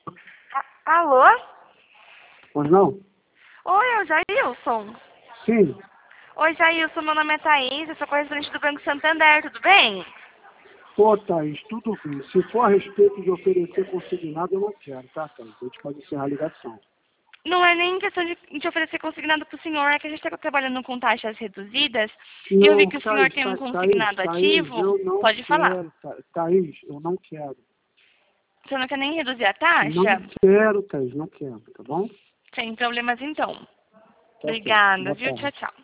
Alô? Pois não? Oi, é o Jailson. Sim. Oi, Jailson, meu nome é Thaís, eu sou correspondente do Banco Santander, tudo bem? Pô, Thaís, tudo bem. Se for a respeito de oferecer consignado, eu não quero, tá, Thaís? A gente pode encerrar a ligação. Não é nem questão de oferecer consignado para o senhor, é que a gente está trabalhando com taxas reduzidas e eu vi Não, que o senhor Thaís, tem um Thaís, consignado Thaís, ativo. eu não Pode falar. quero, Thaís, eu não quero. O senhor não quer nem reduzir a Não taxa? quero, Thaís, não quero, tá bom? Sem problemas então. Tá certo. Obrigada, Boa viu? tarde. Tchau, tchau.